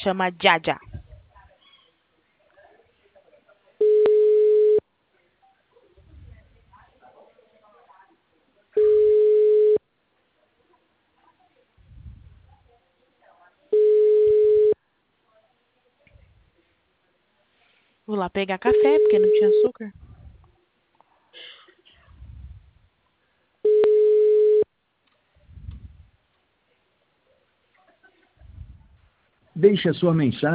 Chama Jaja. Vou lá pegar café, porque não tinha açúcar. Deixe a sua mensagem.